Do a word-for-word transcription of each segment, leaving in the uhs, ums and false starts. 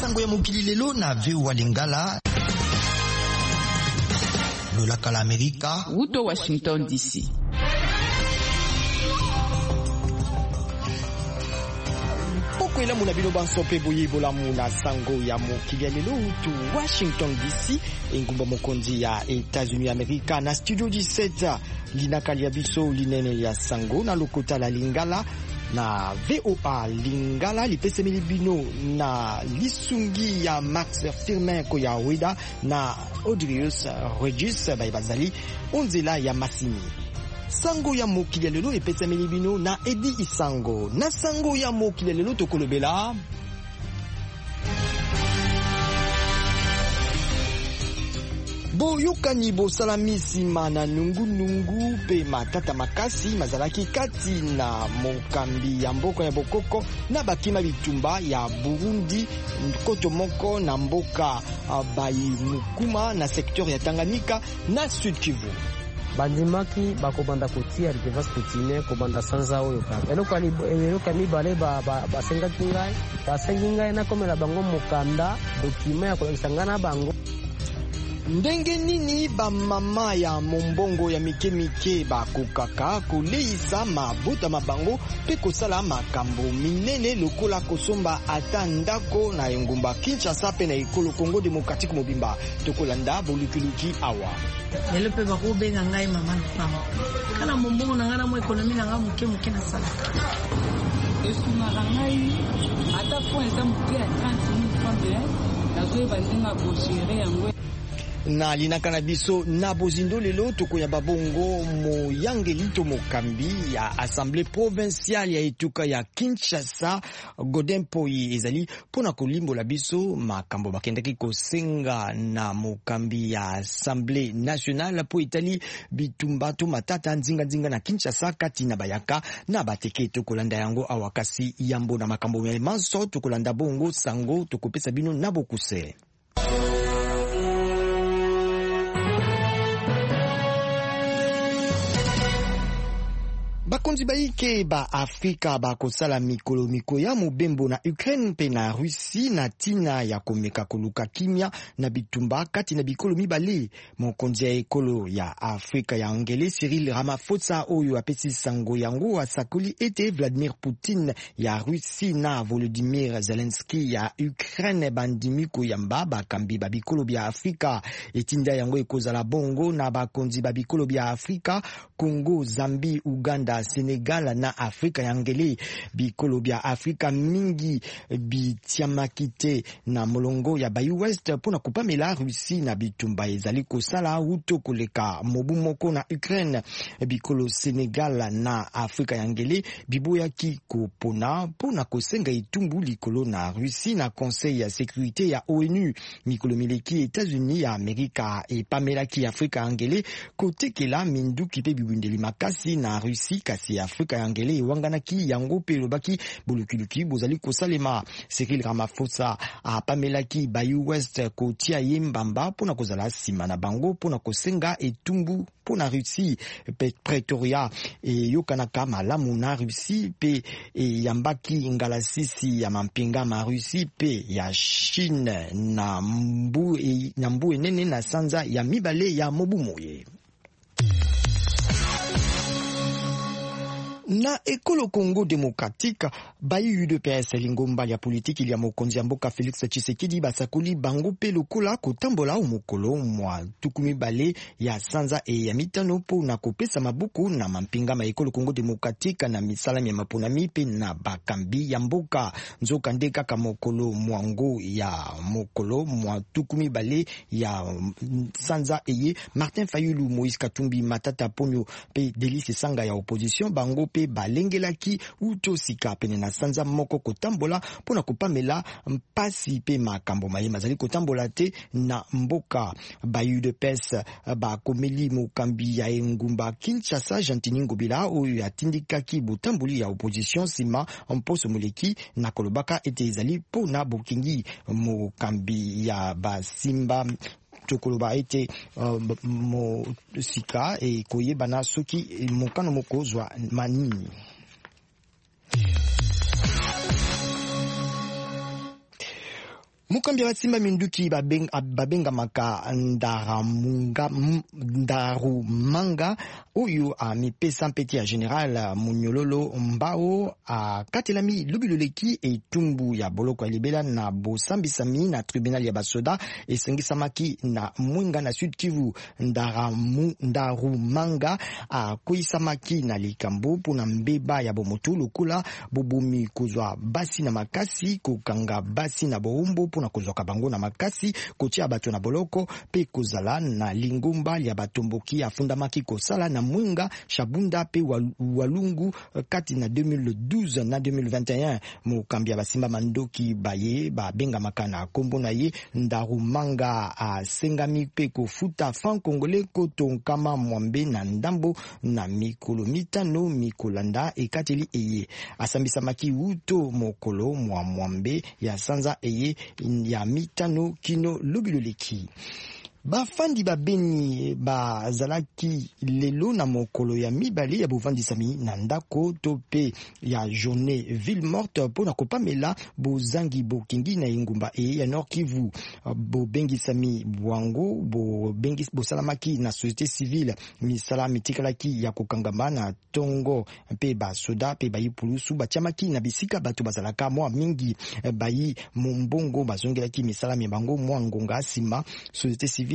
sango ya mokili lelo na V O A Lingala lolaka la Amerika Wuto Washington D C. Pokwela muna bino banso pe boye bola muna sango ya mokili lelo wuto Washington D C engumba mokonzi ya États-Unis Amerika na studio dix-sept linakali ya biso linene ya sango na lokota la Lingala na V O A Lingala lipesemeli bino na lisungi ya Max Firmin Koyaweda na Audrius Regis Baibazali onzela ya Masini. Sango ya mokili lelo epesemeli bino na Edi Isango. Na sango ya mokili lelo tokolobela boyokani bosalamisi mana nungu nungu pe matata makasi mazalaki kati na mokambi ya mboka ya bokoko na bakima bitumba ya Burundi koto moko na mboka bayi mukuma na sektor ya Tanganyika na Sud Kivu. Bandimaki bakobanda kotia rivers kutine kobanda sanza oyo kaka eloko ali eloko mibale ba basenga kingai basenga ngai na komela bango mokanda dokima ya kolekisangana bango. Ndenge nini ba mama ya mombongo ya mike mike bakokaka koleisa mabota mabango pe kosala makambo minene lokola kosomba ata ndako na engumba Kinshasa pe na ekolo Congo Démocratique mobimba tokolanda bolukiluki awa lelo pe bakobenga ngai mama na fama kana mombongo na ngana mo ekonomi na ngamu ke muke na sala esuma ngai ata point ça muke ya trente mille francs de la zoe bandenga bosire yango na linakana biso na bozindo lelo tokoya babongo moyangeli to mokambi ya Assemblée provinciale ya etuka ya Kinshasa Godin Poyi ezali pona kolimbola biso makambo bakendaki kosenga na mokambi ya Assemblée nationale po itali bitumba to matata nzinga nzinga na Kinshasa kati na bayaka na bateke tokolanda yango awakasi yambo na makambo ya manso tokolanda bongo sango tokopesa bino na bokuse. Bakonzi baike ba Afrika bakosala mikolo miko ya mobembo na Ukraine pe na Russie na tina ya komeka koluka kimia na bitumba kati na bikolo mibale. Mokonzi ya ekolo ya Afrika ya Angele Cyril Ramaphosa oyo apesi sango yango asakoli ete Vladimir Putin ya Russie na Volodymyr Zelensky ya Ukraine bandimi koyamba bakambi ba bikolo bya Afrika. Etinda yango ekozala bongo na bakonzi ba bikolo bya Afrika Congo, Zambie, Uganda, Senegal na Afrika ya Ngele. Bikolo bya Afrika mingi bitiamakite na molongo ya Bayi West pona kupamela Russie na bitumba ezali kosala uto koleka mobu moko na Ukraine. Bikolo Senegal na Afrika ya Ngele biboyaki kopona pona kosenga itumbu likolo na Russie na Conseil ya Sécurité ya O N U. Mikolo mileki États-Unis ya Amerika e pamelaki Afrika ya Ngele kotekela minduki pe bibundeli makasi na Russie kasi Afrika ya Ngele wanganaki yango pe lobaki bolukiluki bozali kosalema. Cyril Ramaphosa a pamelaki Bayi West kotia yembamba pona kozala sima na bango pona kosenga etumbu pona Russie pe Pretoria e yokanaka malamu na Russie pe e yambaki ngalasisi ya mampinga ma Russie pe ya Chine na mbu e, na mbu enene na sanza ya mibale ya mobumoye. Na ekolo Congo Démocratique Bayi U D P S lingomba ya politiki ya mokonzi ya mboka Félix Tshisekedi basakoli bango pe lokola kotambola umokolo mwa tukumi bale ya sanza e ya mitano po na kopesa mabuku na mampinga ma ekolo Congo Démocratique na misalami ya maponami pe na bakambi ya mboka nzoka nde kaka mokolo mwango ya mokolo mwa tukumi bale ya sanza eye Martin Fayulu, Moïse Katumbi, Matata Ponyo pe Delice Sanga ya opposition bango pe balengelaki uto sika pene na sanza moko kotambola pona kopamela mpasi pe makambo mayema zali kotambola te na mboka. Bayi U D P S bakomeli mokambi ya engumba Kinshasa Jantini Ngobila oyo atindikaki botamboli ya opposition sima mposo moleki na kolobaka ete ezali pona bokingi mokambi ya basimba tokoloba ete uh, mo sika e koyebana soki mokano mokozwa manini. Mukambi basimba minduki babenga, babenga maka ndaramunga ndarumanga oyo a mipesa mpeti ya General Munyololo Mbao a katelami lubiloleki etumbu ya boloko ya libela na bosambisami na tribunal ya basoda esengisamaki na Mwenga na Sud Kivu. Ndaramu, ndarumanga a kuisamaki na likambo pona mbeba ya bomoto lokula bobumi kuzwa basi na makasi kukanga basi na boumbo na kuzoka bango na makasi kotia bato na boloko pe kozala na lingumba ya batomboki afundamaki kosala na Mwenga Shabunda pe Walungu kati na deux mille douze na deux mille vingt et un. Mukambi basimba mandoki baye ba benga makana kombo na ye Ndarumanga a sengami pe kofuta franc congolais koto kama mwambe na ndambo na mikolo mitano mikolanda ekateli eye asambisa maki uto mokolo mwa mwambe ya sanza eye ya mitano kino lubiloleki. Bafandi babeni bazalaki lelo na mokolo ya mibale ya bovandisami na ndako tope ya journée ville morte pona kopamela bozangi bokingi na ingumba e ya Nord Kivu. Bobengisami bwango bobengis bosalamaki na société civile misala mitikalaki ya kokangama na tongo pe basoda pe bayi pulusu batiamaki na bisika bato bazalaka mwa mingi bayi mombongo bazongelaki misala mibango mwa ngonga sima société civile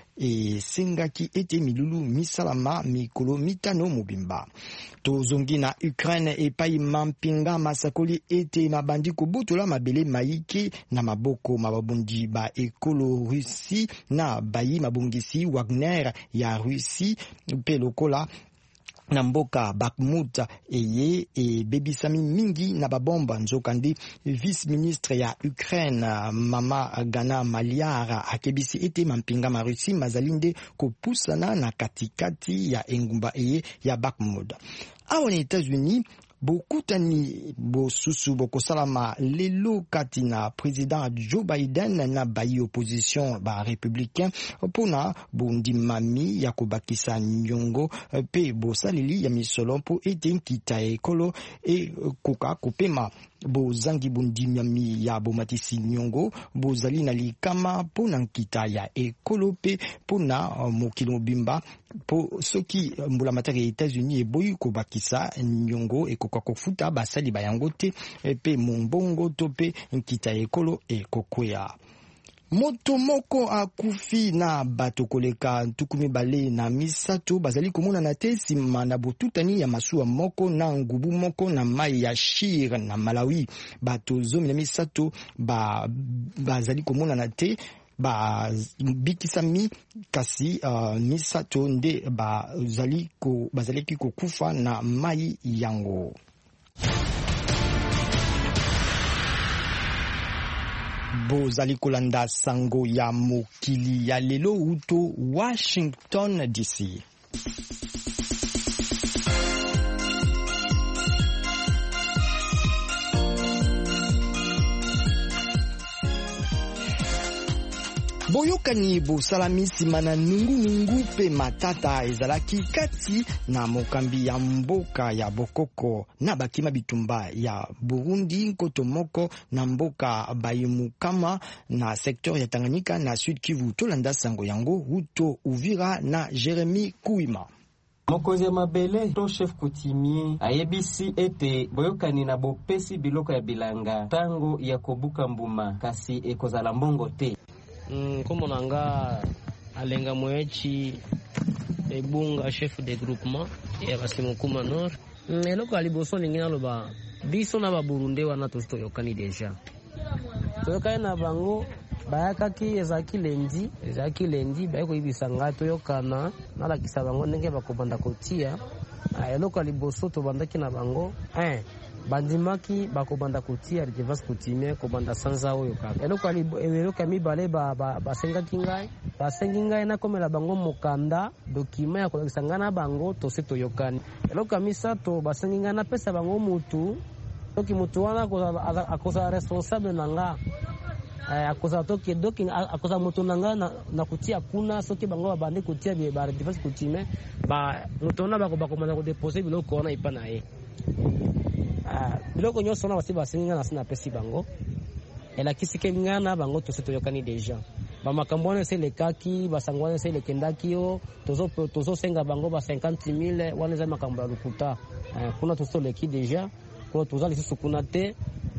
e sengaki ete milulu misalama mikolo mitano mobimba. Tozongi na Ukraine e pai mampinga masakoli ete mabandi kobutola mabele maike na maboko mababundi ba ekolo Russie na bayi mabongisi Wagner ya Russie pe lokola na mboka Bakhmut eye e bebisami mingi na babomba nzokandi vice ministre ya Ukraine Mama Gana Maliara akebisi ete mampinga marusi mazalinde kopusana na katikati ya engumba eye ya Bakhmut. Awa na États-Unis bokutani bosusu bokosalama lelo kati na président Joe Biden na bayi opposition ba républicain pona bondimami ya kobakisa nyongo pe bosalili ya misolo po ete nkita ekolo e koka kopema bozangi bondimami ya bomatisi nyongo bozali na likama pona nkita ya ekolo pe pona mokilo bimba po soki mbula matari ya États-Unis eboyi kobakisa nyongo e koka kofuta basali bayango te pe mombongo to pe nkita ekolo e kokwea. Moto moko akufi na bato koleka ntukumi bale na misato bazali komona na te sima na botutani ya masuwa moko na ngubu moko na mai ya Shire na Malawi. Bato zomi na misato ba bazali komona na te ba bikisami kasi uh, misato nde bazali ko bazali ki kokufa na mai yango. Bozali kolanda sango ya mokili ya lelo uto Washington D C. Boyokani bosalami sima na nungu nungu pe matata ezalaki kati na mokambi ya mboka ya bokoko na bakima bitumba ya Burundi nkoto moko na mboka bayimukama na sektor ya Tanganyika na Sud Kivu. Tolanda sango yango Huto Uvira na Jeremy Kuima. Mokonzi ya mabele to chef coutumier ayebisi ete boyokani na bopesi biloko ya bilanga tango ya kobuka mbuma kasi ekozala mbongo te. Mm, komo nanga alenga mwechi ebunga chef de groupement ya basimukuma nord. Mm, eloko aliboso ningina loba biso na ba Burundi wana to yokani deja. Toyokani na bango bayakaki ezaki lendi, ezaki lendi bayako ibisanga to yokana na la kisabango ndenge bakobanda kotia. Eloko aliboso to bandaki na bango eh bandimaki bakobanda kotia rivers coutumier kobanda sanza oyo kaka. Eloko ali eloko mibale ba basenga kingai basengi ngai na komela bango mokanda document ya kolekisanga na bango to se toyokani. Eloko misato basengi ngai na pesa bango mutu toki mutu wana akoza responsable nanga eh akoza toki doki akoza mutu nanga na, na kutia kuna soki bango babande kutia ba rivers coutumier ba mutu na bako bakomanda ko deposer biloko ona ipana ye. Ah, biloko nyoso na basi basinga na sina pesi bango elakisi ke ngana bango tosi toyokani deja bamakambo wana ese lekaki basango wana ese elekendaki yo tozosenga bango ba cinquante mille wana eza makambo ya lokuta kuna tosi toleki deja kuna toza lisusu kuna te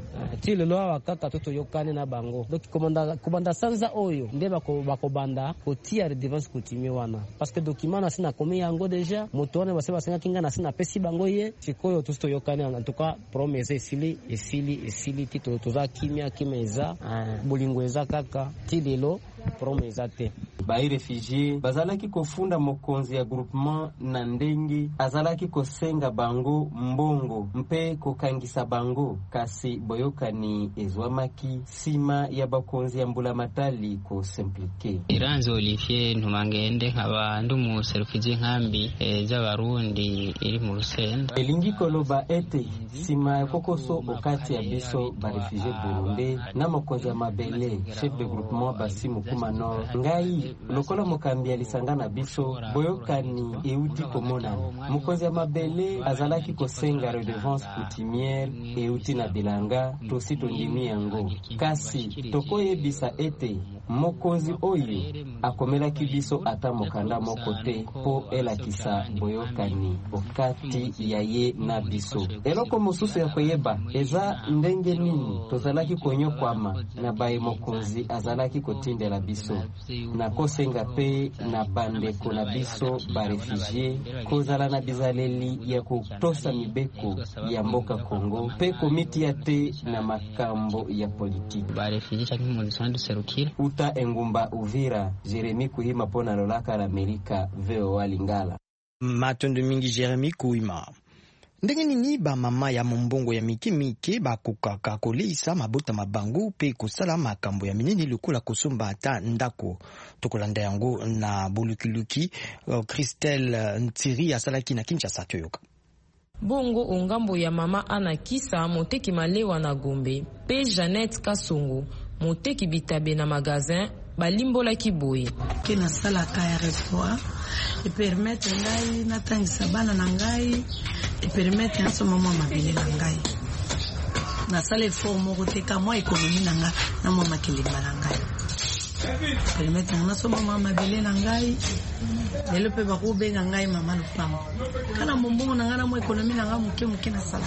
ti lelo awa kaka to toyokani na bango donc kobanda sanza oyo nde bakobanda kotia redevance coutumier wana parce que document na sina komi yango deja moto wana base basengaki nga na sina pesi bango ye sikoyo tosi toyokani en tout cas promesse esili esili esili ti toza kimia kimia eza bolingo eza kaka ti lelo promesse eza te bai réfugié bazalaki kofunda mokonzi ya groupement na ndenge azalaki kosenga bango mbongo mpe kokangisa bango kasi boyokani ezwamaki sima ya bakonzi ya mbula matali ko simplike Iranzo Olivier ntumangende nkaba ndumu serufije nkambi z'abarundi iri mu Rusenda elingi koloba ete sima ya kokoso okati ya biso ba réfugié Burundi na mokonzi ya mabele chef de groupement basimu kumano ngai lokola mokambi alisangana biso boyokani euti komona mokonzi ya mabele azalaki kosenga redevance coutumière euti na bilanga tosi tondimi yango kasi tokoyebisa ete mokonzi oyo akomelaki biso ata mokanda moko te po elakisa boyokani okati ya ye na biso eloko mosusu ya koyeba eza ndenge nini tozalaki konyokwama na baye mokonzi azalaki kotindela biso na kosenga pe na bandeko na biso ba réfugié kozala na bizaleli ya kutosa mibeko ya mboka Kongo pe komiti ya te na makambo ya politiki ba réfugié chaki mu lusando serukira uta engumba Uvira Jeremy Kuhima pona lolaka la Amerika V O A Lingala matondo mingi Jeremy Kuhima. Ndenge nini ba mama ya mombongo ya mike mike bakokaka koleisa mabota mabango pe kosala makambo ya minene lokola kosomba ata ndako tokolanda yango na bulukiluki uh, Christelle Ntiri asalaki na Kinshasa toyoka bongo ongambo ya mama Anakisa moteki malewa na Gombe pe Jeannette Kasongo moteki bitabe na magasin balimbola kiboye kena sala kaya restaurant e permettre ngai natangisa bana na ngai e permettre naso mama mabele na ngai na sala formo koteka moi ekonomi na ngai na mama kilimba na ngai permettre naso mama mabele na ngai lelo pe ba ko benga ngai mama lupamo kana mombongo na ngai na mo ekonomi na ngai muke muke na sala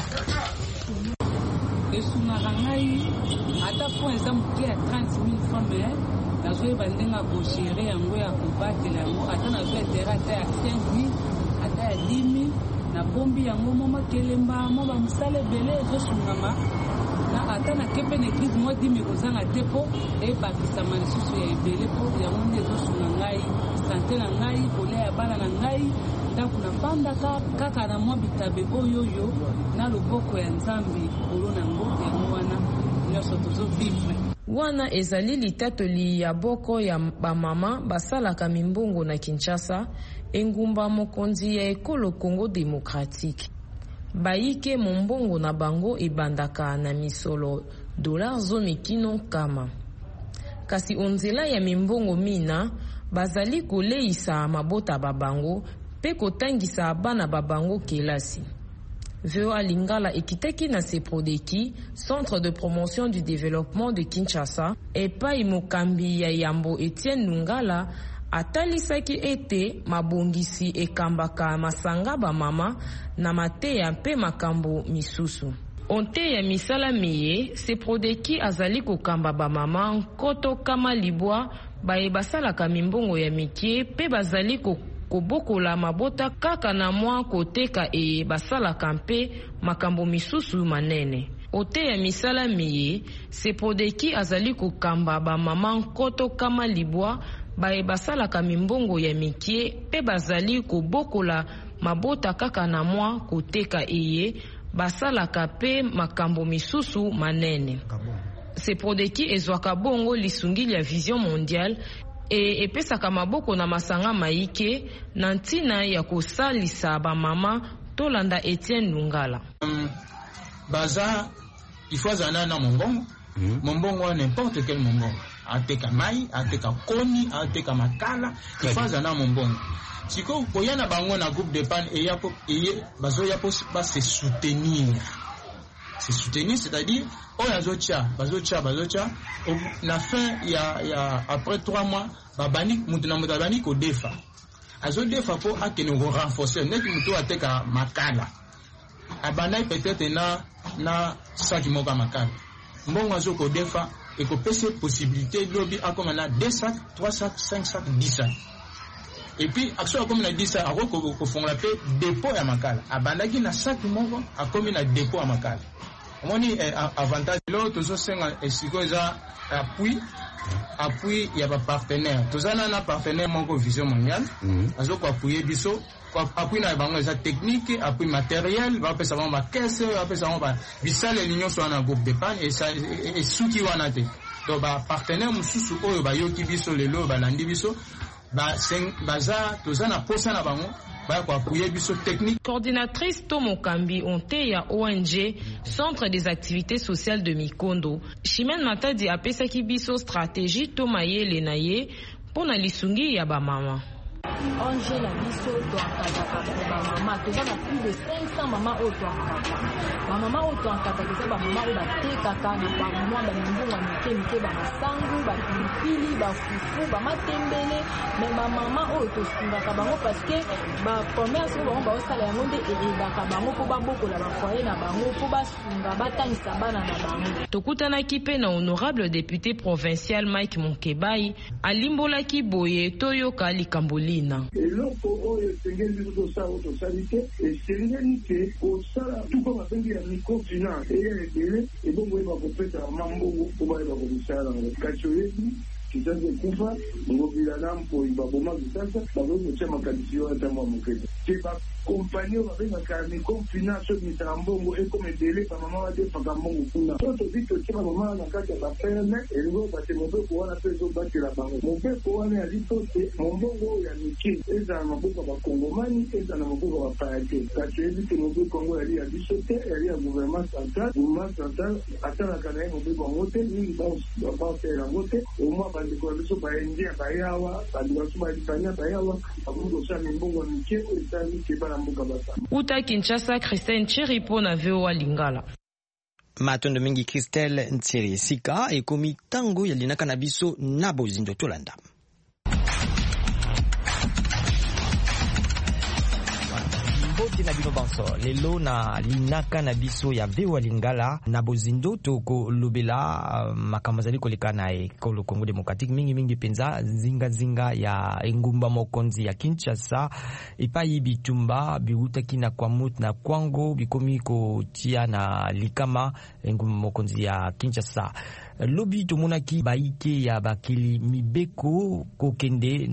esuna ngai ata po eza muke ya trente mille francs mais nazo bandenga ko gérer yango ya kobatela yango ata nazo etera ata ya cinq mille ata ya dix mille na bombi yango mama kelemba mo ba musale bele ezosungama na ata na kepe na église mo dix mille kozanga tepo e bakisa malisusu ya ebele po yango nde ezosunga ngai santé na ngai kolia ya bana na ngai ndako na pandaka kaka na mwa bitabe oyoyo na loboko ya nzambe kolo na ngo yango wana nyonso tozovivre wana ezali litatoli ya boko ya bamama basalaka mimbongo na Kinshasa engumba mokonzi ya ekolo Congo démocratique bayike mombongo na bango ebandaka na misolo dolar zomi kino kama kasi onzela ya mimbongo mina bazali koleisa mabota babango pe kotangisa bana babango kelasi V O A Lingala ekiteki na Seprodeki, Centre de promotion du développement de Kinshasa, epai mokambi ya Yambo Etienne Lungala atalisaki ete mabongisi ekambaka masanga ba mama na mateya mpe makambo misusu. Onte ya misala miye, Seprodeki azali kokamba ba mama nkoto kama libwa baye basalaka mimbongo ya mikie pe bazali ko kobokola mabota kaka na mwa koteka e basalaka mpe makambo misusu manene. Ote ya misala miye, Seprodeki azali kokamba ba mama nkoto kama libwa baye basalaka mimbongo ya mikie pe bazali kobokola mabota kaka na mwa koteka eye basalaka pe makambo misusu manene. Seprodeki ezwaka bongo lisungili ya Vision Mondiale e epesaka maboko na masanga maike na ntina ya kosalisa ba mama tolanda Etienne Lungala. Um, baza ifazana na mombongo mm. mombongo n'importe quel mombongo ateka mai ateka koni ateka makala ifazana mombongo siko koyana bango na groupe de pan e yapo e bazo yapo ba se soutenir se soutenir, c'est-à-dire oh yazocha bazocha bazocha na fin ya ya après trois mois babani mutuna mutabani ko defa azo defa po akene ko renforcer net muto ateka makala abana peut-être na na saki moka makala mbongo azo ko defa et ko pese possibilité lobi akoma na deux sacs trois sacs cinq sacs dix sacs. Et puis action comme on a dit ça ako ko font la paix dépôt ya makala abanda ki na sac moko akomi na dépôt ya makala moni eh, avantage lo tozo senga esiko za appui appui ya ba partenaire tozana na partenaire moko Vision Mondiale azo ko appuyer biso ko appui na bango za technique appui matériel ba pesa ba caisse ba pesa ba bisale l'union soit na groupe d'épargne et ça et suki wana te to ba partenaire mususu oyo ba yoki biso lelo ba landi biso. Coordinatrice Tomo Kambi Onteya O N G, Centre des activités sociales de Mikondo. Chimène Matadi a pesa kibiso stratégie Tomaye Lenaye pour na lisungi ya ba mama. Onge na biso to akata ba mama to na plus de cinq cents mama auto akata ba mama auto akata ke ba mama ba tekaka na ba mwa ba mbongo mike mike ba masangu ba pilipili ba fufu ba matembele mais ba mama auto singaka bango parce que ba commerce ba ba osala yango nde ebaka bango po ba bokola ba foyer na bango po ba sunga batangisa bana na bango. Tokutana kipe na honorable député provincial Mike Monkebai alimbola ki boye toyoka likamboli. eloko oyo esengeli biso tosala oyo tosali te esengeli te kosala tuko babengi ya microfinance eya ebele ebongo oyeba kopesa mambongo po bayeba komisala yango kasi oyebi kisasa ekufa ngobila na mpoi baboma kisasa bakoki kotia makanisi oyo ata mwa mokete te bakompani oyo babengaka microfinance oyo misala mbongo ekoma ebele bamama badefaka mbongo kuna so tobi totia bamama na kati ya baferme elingo bate mobeko wana mpe ezobatela bango mobeko wana yali to te mombongo oyo ya mike ezala na maboko ya bakongomani ezala na maboko ya bapaya te kasi oyebi te mobeko yango yali ya biso te yali ya gouvernement central gouvernement central atalaka na ye mobeko yango te mingi baofela yango te omwa bandeko ya biso baindia bayawa bandeko ya biso balipania bayawa bakoki kosala mimbongo ya mike oyo esala mike bana mboka basala. Uta Kinshasa, Christine Chiripo na V O A Lingala. Matondo mingi Christelle Ntsiri Sika ekomi tango ya linaka na biso na bozindo tolanda. Mbote na bino banso lelo na linaka na biso ya V O A Lingala na bozindo toko lobela uh, makamazali koleka na ekolo Congo Démocratique mingi mingi penza zinga zinga ya engumba mokonzi ya Kinshasa epai bitumba biutaki na kwamut na kwango bikomi ko tia na likama engumba mokonzi ya Kinshasa. Lobi tomonaki baike ya bakili mibeko kokende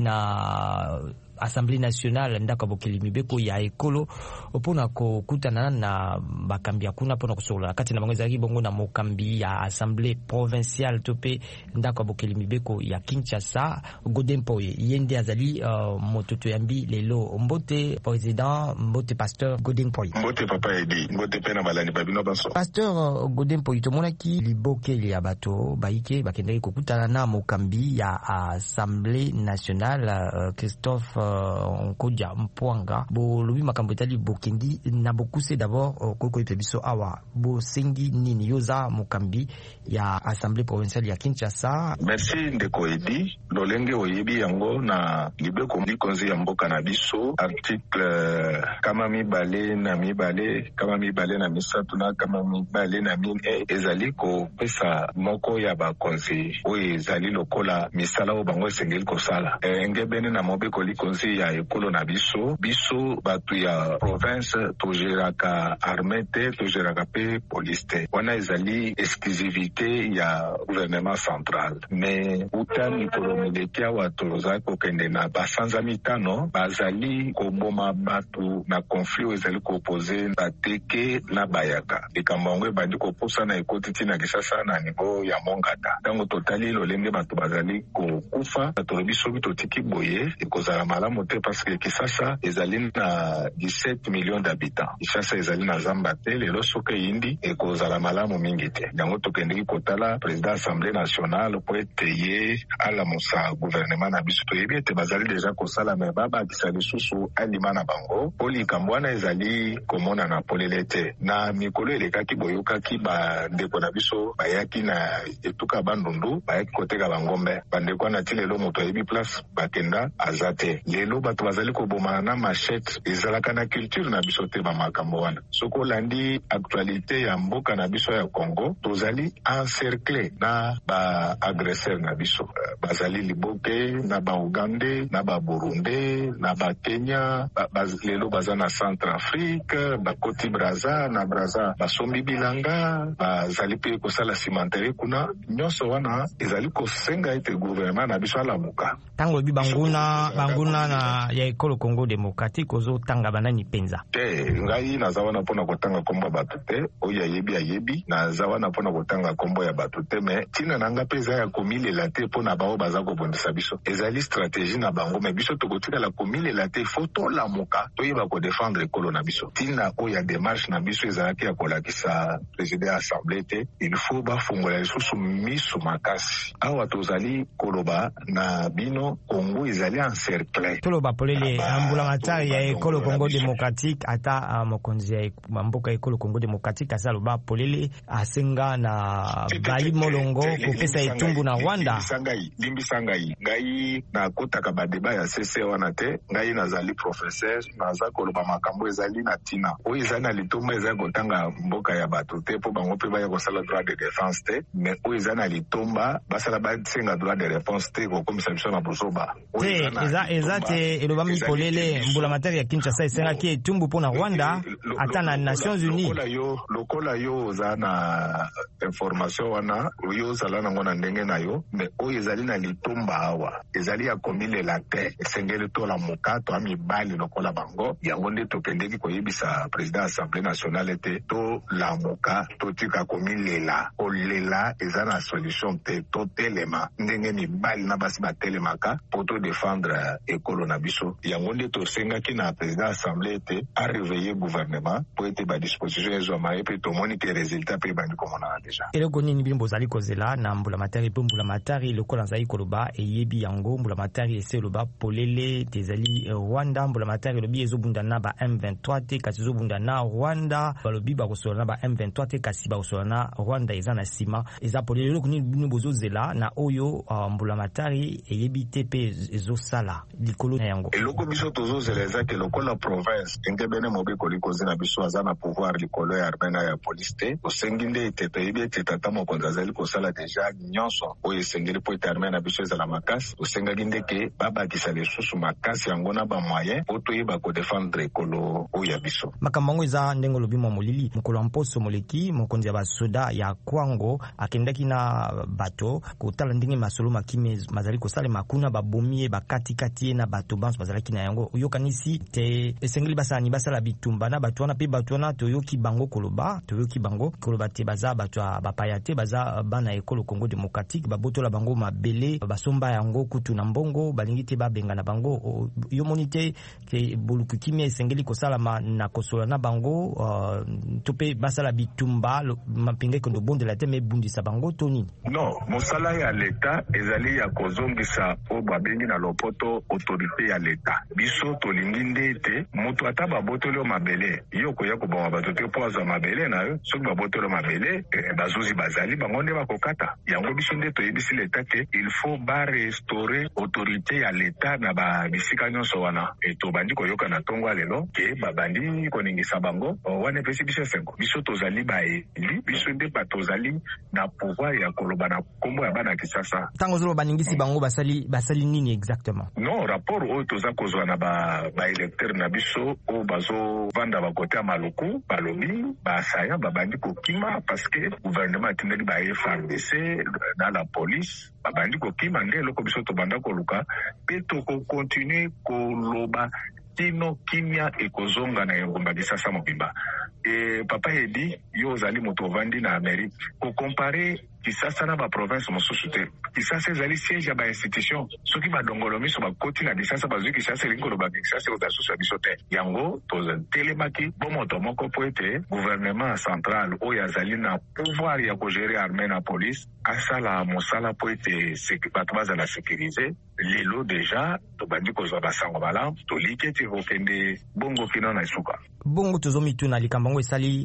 na Assemblée nationale ndaka bokeli mibeko ya ekolo opona ko kutana na bakambi akuna pona kusola kati na bangezaki bongo na mokambi ya Assemblée provinciale tope ndaka bokeli mibeko ya Kinshasa Godempoye yende azali uh, mototo yambi lelo mbote président mbote pasteur Godempoye mbote papa edi mbote pena balani babino banso pasteur Godempoye tomonaki libokeli ya bato baike bakendaki kokutana na mokambi ya Assemblée nationale uh, Christophe uh, Nkodia Mpwanga bo lobi makambo etali bokendi na bokuse d'abord uh, koko epebiso awa bo sengi nini yoza mokambi ya Assemblée provinciale ya Kinshasa. Merci ndeko edi lolenge oyebi yango na libeko likonzi ya mboka na biso article kama mibale na mibale kama mibale na misatu na kama mibale na mine ezali ko pesa moko ya bakonzi oyo ezali lokola misala o bango esengeli kosala e, ngebene na mobeko likonzi ya ekolo na biso biso batu ya province togeraka armée te togeraka pe police te wana ezali exclusivité ya gouvernement central mais uta mikolo mileki awa tozali kokende na basanza mitano bazali koboma batu na conflit oyo ezali kopose bateke na bayaka likambo yango ebandi kopusa na ekoti ntina Kinshasa na nivo ya mongata ntango totali lolenge bato bazali kokufa tolobi soki totiki boye ekozala malamu malamu te parce que Kinshasa ezali na dix-sept millions d'habitants. Kinshasa ezali na zamba te lelo soki yindi ekozala malamu mingi te. Yango tokendeki kotala président assemblée nationale po ete ye alamusa gouvernement na biso toyebi ete bazali deja kosala me babakisa lisusu alima na bango po likambo wana ezali komona na polele te. Na mikolo elekaki boyokaki bandeko na biso bayaki na etuka bandundu bayaki koteka bangombe bandeko wana ti lelo moto ayebi place bakenda aza te. Lelo bato bazali kobomana na machete ezalaka na culture na biso te bamakambo wana. Soki olandi actualité ya mboka na biso ya Congo tozali encerclé na ba agresseur na biso bazali liboke na ba Uganda na ba Burundi na ba Kenya ba, ba, lelo baza na Centrafrique ba Koti Braza na Braza basombi bilanga bazali pe kosala cimenterie kuna nyonso wana ezali kosenga ete gouvernement na biso alamuka. Tango bi banguna banguna na ya ekolo Congo démocratique ozo tanga banani penza te ngai naza wana mpona kotanga kombo ya bato te oyo ayebi ayebi naza wana mpona kotanga kombo ya bato te me ntina na nga mpe eza ya komilela te mpona bao baza kobondisa biso ezali stratégie na bango me biso tokotikala komilela te fo tolamuka toyeba kodefendre ekolo na biso ntina oyo ya démarche na biso ezalaki ya kolakisa président ya assemblée te il faut bafungola lisusu miso makasi awa tozali koloba na bino Congo ezali encerclé toloba polele ambula matari ya ekolo Congo démocratique ata mokonzi ya mboka ekolo Congo démocratique asa loba polele asenga na bayi molongo kopesa etumbu na Rwanda limbisa ngai ngai na kotaka badeba ya C C wana te ngai nazali professeur naza koloba makambo ezali na tina oyo ezali na litomba ezali kotanga mboka ya bato te po bango mpe baya kosala droit de défense te mais oyo ezali na litomba basala basenga droit de réponse te kokomisa biso na bozoba te eza eza te eloba mipolele mbula matari ya Kinshasa esengaki etumbu mpona Rwanda ata na Nations Unies lokola yo lokola yo oza na information wana yo ozala nango na ndenge na yo mais oyo ezali na litomba awa ezali ya komilela te esengeli tola mokato amibali lokola bango yango nde tokendeki koyebisa président assemblée nationale te tolamuka totika komilela kolela eza na solution te totelema ndenge mibali na basi batelemaka po todefendre ekolo na biso yango nde tosengaki na président assemblée te areveiller gouvernement po ete badisposition ezwama ye mpe tomoni ke résultat mpe ebandi komonana deja eloko nini bino bozali kozela na mbula matari mpe mbula matari lokola nzali koloba eyebi yango mbula matari ese eloba polele tezali Rwanda mbula matari elobi ezobunda na ba M vingt-trois te kasi ezobunda na Rwanda balobi bakosola na ba M vingt-trois te kasi bakosola na Rwanda eza na nsima eza polele eloko nini bino bozozela na oyo uh, mbula matari eyebi te mpe ezosala likolo na yango eloko biso tozozela ezaki lokola province enge bene mobeko likozi na biso aza na pouvoir likolo ya armena ya police te osengi nde ete toyebi ete tata mokonzi azali kosala deja nyonso oyo esengeli po ete armena biso ezala makasi osengaki ndeke babakisa lisusu makasi yango na bamoyen po toyeba kodefendre ekolo oyo ya biso makambo yango eza ndenge olobi mwa molili mokolo ya mposo moleki mokonzi ya basoda ya Kwango akendaki na bato kotala ndenge masolo makimi mazali kosalema kuna babomi ye bakatikati ye na bato banso bazalaki na yango oyokanisi te esengeli basala basala bitumba na bato wana mpe bato wana toyoki bango koloba toyoki bango koloba te baza bato ya bapaya te baza bana ekolo Congo démocratique babotola bango mabele basomba yango kutu na mbongo balingi te babenga na bango yo moni te ke boluku kimia esengeli kosalama na kosola na bango uh, to mpe basala bitumba mapinga kondo bondela te me bundisa bango to nini non mosala ya leta ezali ya kozongisa o babengi na lopoto autorité ya leta biso tolingi nde ete moto ata babotoli mabele yo koya koboma bato te po azwa mabele na yo soki babotoli mabele eh, bazuzi bazali bango nde bakokata yango biso nde toyebisi leta ke il faut barestaurer autorité ya leta na babisika nyonso wana e tobandi koyoka na ntongo ya lelo ke babandi koningisa bango wana epesi biso esengo biso tozali baeli biso nde batozali na pouvoir ya koloba na kombo ya bana Kinshasa ntango ozoloba baningisi bango basali basali nini exactement non rapport oyo toza kozwa na baélecteur na biso oyo bazovanda bakote ya maluku balobi basaya babandi kokima parce que gouvernement atindeli ba F A R D C na la police babandi kokima nde eloko biso tobanda koluka mpe tokokontinue koloba tino kimia ekozonga na engumba Kisasa mobimba. E papa edi yo ozali moto ovandi na Amerique ko compare Kisasa na ba province mosusu te. Kisasa ezali siège ya ba institution. Soki ba dongolo miso ba koti na Kisasa bazwi Kisasa lingolo ba Kisasa ko dasusu biso te. Yango to telemaki bomoto moko po ete gouvernement central oyo azali na pouvoir ya ko gérer armée na police asala mosala po ete bato bazala sécuriser. Lelo deja to bandi kozwa basango malamu to liketi kokende bongo kino na isuka. Bongo tozomi tuna likambango esali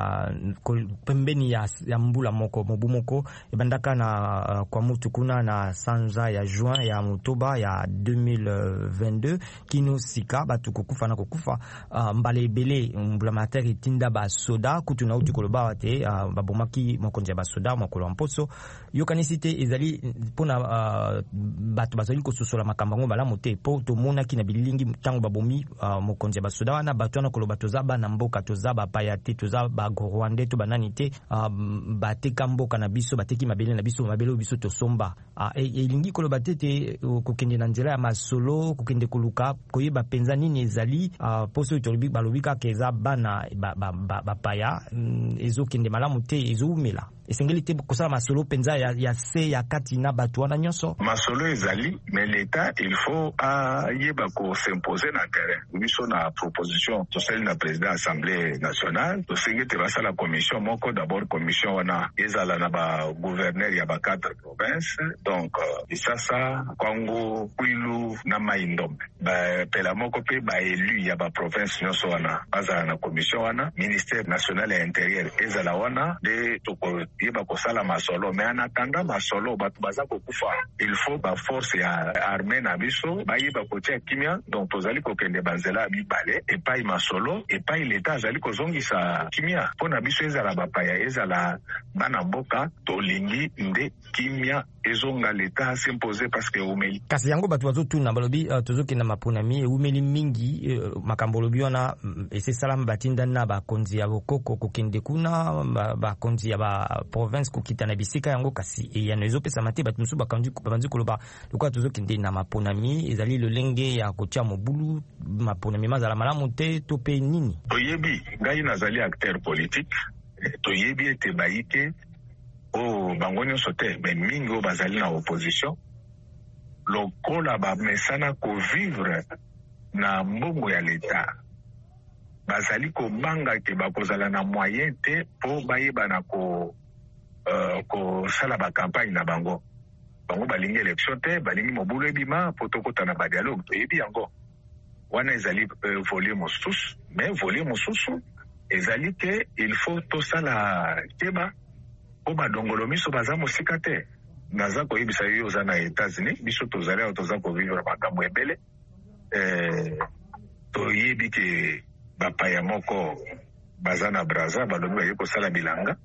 uh, pembeni ya, ya mbula moko mobu moko ebandaka na uh, kwa mutu kuna na sanza ya juin ya motoba ya deux mille vingt-deux kino sika batu kokufa na kokufa uh, mbale ebele mbula mater etinda ba soda kutu na uti koloba wate uh, babomaki mokonzi ba soda mokolo mposo yokanisi te ezali pona uh, batu bazali kososola makambango malamu te po tomona ki na bilingi tango babomi uh, mokonzi ba soda wana batu wana koloba tozaba na mboka tozaba payate tozaba Rwanda to banani te uh, bateka mboka na biso bateki mabele na biso mabele biso tosomba uh, e, elingi koloba tete uh, kokende na nzela ya masolo kokende koluka koyeba penza nini ezali uh, poso tolobi balobika keza bana ba, ba, ba, ba paya mm, ezokende malamu te ezoumela esengeli te kosala masolo penza ya, ya se ya kati na batu wana nyonso masolo ezali mais l'état il faut a yeba ko s'imposer na terrain biso na proposition tosali na président assemblée nationale tosengi te basala commission moko d'abord commission wana ezala na ba gouverneur ya ba quatre provinces donc uh, Kisasa Kwango Kwilu na Maindombe ba pela moko pe ba élu ya ba province nyonso wana bazala na commission wana ministère national ya intérieur ezala wana de toko yeba kosala masolo mais anatanda masolo batu baza kokufa il faut ba force ya armée na biso bayeba kotia kimia donc tozali kokende banzela mibale epai masolo epai l'état azali kozongisa kimia pona biso ezala bapaya ezala bana mboka tolingi nde kimia ezonga l'état s'imposer parce que umeli kasi yango batu bazotuna balobi uh, tozokenda mapunami umeli mingi uh, makambo lobi wana ese salam batinda na bakonzi ya bokoko kokende kuna bakonzi ya ba province kokita na bisika yango kasi e ya nezo pesa mate batu musu bakanji babanzi koloba lokwa tozokende na mapunami ezali lolenge ya kotia mobulu mapunami mazala malamu te to pe nini toyebi ngai nazali acteur politique toyebi ete baike o bango nyonso te mais mingi o bazali na opposition lokola bamesana kovivre na mbongo ya l'État bazali kobanga ke bakozala na moyen te po bayeba na ko uh, kosala bacampagne na bango bango balingi élection te balingi mobulu ebima po tokota na badialogue toyebi yango wana ezali uh, volie mosusu mais volie mosusu ezali ke il faut tosala keba o badongolo miso baza mosika te naza koyebisa yo oza na États-Unis biso tozali aho toza kovivre makambo ebele eh, toyebi ke bapaya moko baza na Braza balobi baye kosala bilanga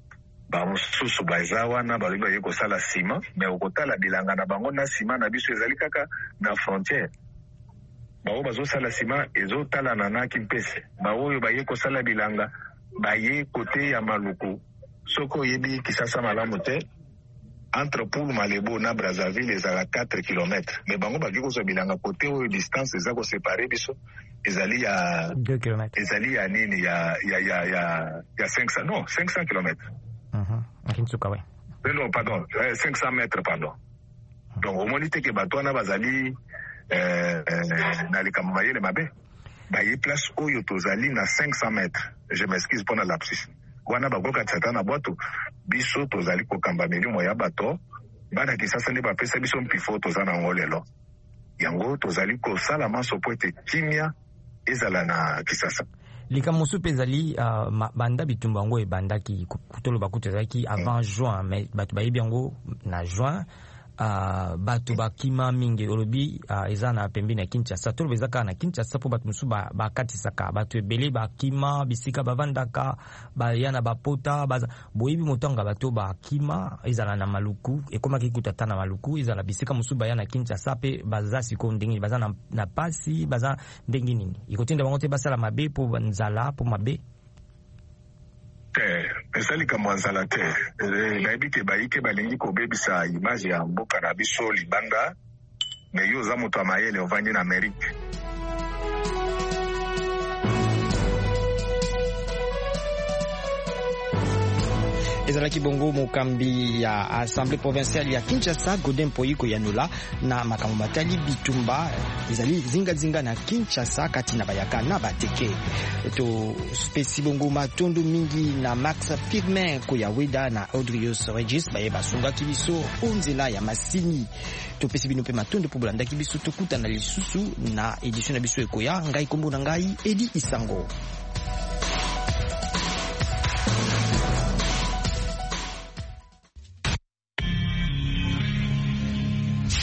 bamosusu baza wana balobi baye kosala sima mais okotala bilanga na bango na sima na biso ezali kaka na frontière bao bazosala sima ezotalana na Kimpese baoyo baye kosala bilanga baye kote ya Maluku soko yebi Kisasa malamu te entre Poul Malebo na Brazzaville ezala quatre kilomètres mais bango baki kozwa bilanga kote oyo distance eza ko séparer biso ezali ya deux kilomètres ezali ya nini ya ya ya ya ya cinq cents non cinq cents kilomètres mhm akinsuka we non pardon cinq cents mètres pardon donc au monite ke bato na bazali euh, euh na likambo mayele mabe baye place oyo tozali na cinq cents mètres je m'excuse pour la lapsus wana bakoka tsata na bwato biso tozali kokamba milimo ya bato bana Kisasa nde bapesa biso mpifo toza na ngolelo yango tozali kosala maso po ete kimia ezala na Kisasa likambo mosusu ezali uh, banda bitumba yango ebandaki kutoloba kutu ezalaki avant juin mais bato bayebi yango na juin Uh, bato bakima mingi olobi uh, eza na pembeni ya Kinshasa toloba eza kaka na Kinshasa po bato mosusu bakatisaka bato ebele bakima bisika bavandaka baya na bapota baza boyebi motanga bato bakima ezala na Maluku ekomaki kutata na Maluku ezala bisika mosusu baya na Kinshasa pe baza siko ndenge baza na, na pasi baza ndenge nini ikotinda bango te basala mabe po nzala po mabe te ezali ka mwanzala te nayebi te bayike balingi kobebisa image ya mboka na biso libanda me yo oza moto ya mayele ovandi na Amerike ezalaki bongo mokambi ya Assemblée provinciale ya Kinshasa Godin Poyiko Yanula na makambo matali bitumba ezali zinga-zinga na Kinshasa kati na bayaka na bateke to spesi bongo matondo mingi na Max Firmin Koyaweda na Audrius Regis baye basunga kibiso onzela ya masini to pesi bino pe matondo po bolanda kibiso to kuta na lisusu na edition na biso ekoya ngai kombo na ngai Edi Isango.